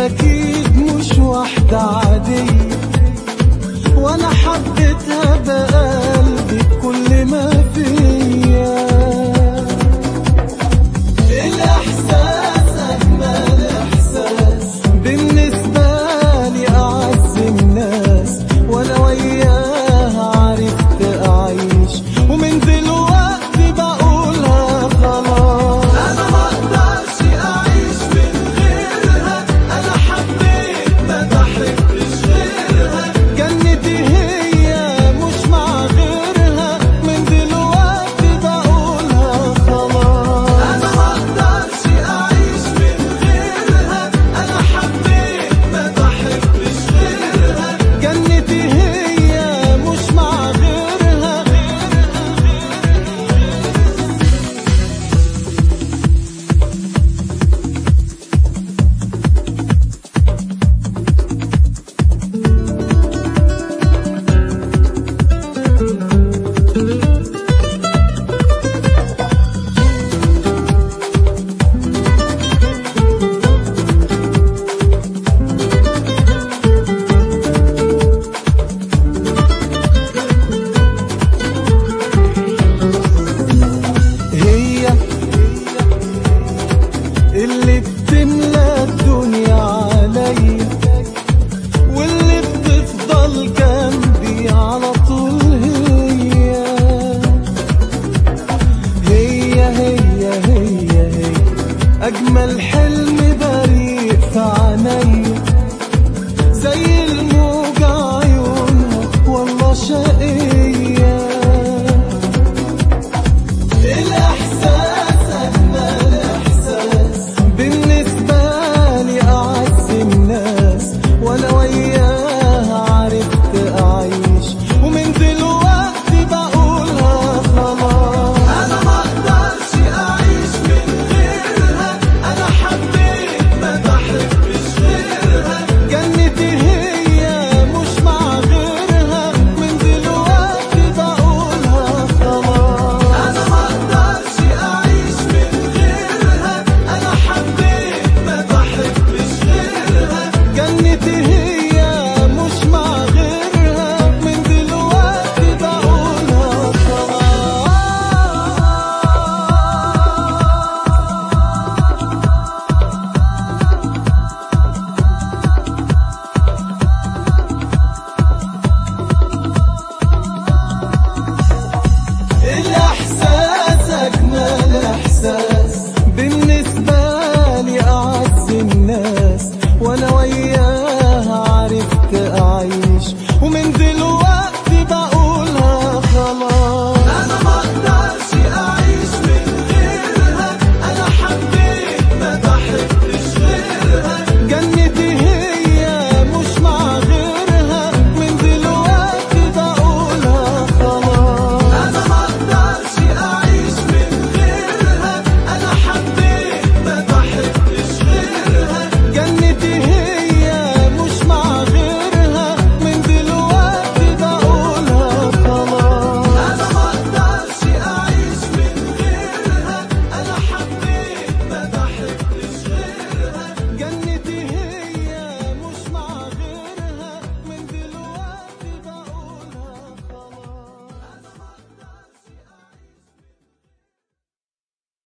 أكيد مش واحدة عادية، وأنا حبيتها بقلبي بكل ما فيا. الإحساس أجمل إحساس بالنسبة لي، أعز الناس وأنا وياها عرفت أعيش، ومن دلوقتي بقولها خلاص أنا مقدرش أعيش من غيرها. أنا حبيت ما بحبش غيرها، جنتي هي مش مع غيرها، من دلوقتي بقولها خلاص أنا مقدرش أعيش من غيرها. أنا حبيت ما بحبش غيرها، جنتي هي مش مع غيرها. هي اللي بتملى الدنيا عليا، واللي بتفضل جنبي على طول. هي أجمل حلم بريء في عينيا، زي